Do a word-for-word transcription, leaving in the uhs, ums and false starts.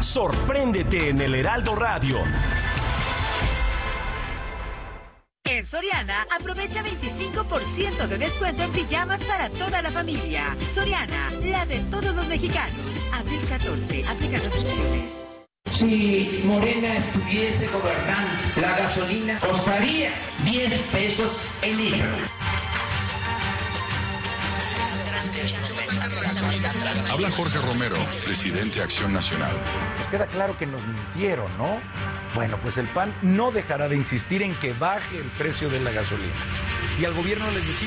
Sorpréndete en el Heraldo Radio. En Soriana, aprovecha veinticinco por ciento de descuento en pijamas para toda la familia. Soriana, la de todos los mexicanos. Abril catorce, aplica restricciones. Si Morena estuviese gobernando, la gasolina costaría diez pesos el litro. Habla Jorge Romero, presidente Acción Nacional. Nos queda claro que nos mintieron, ¿no? Bueno, pues el P A N no dejará de insistir en que baje el precio de la gasolina. Y al gobierno les decimos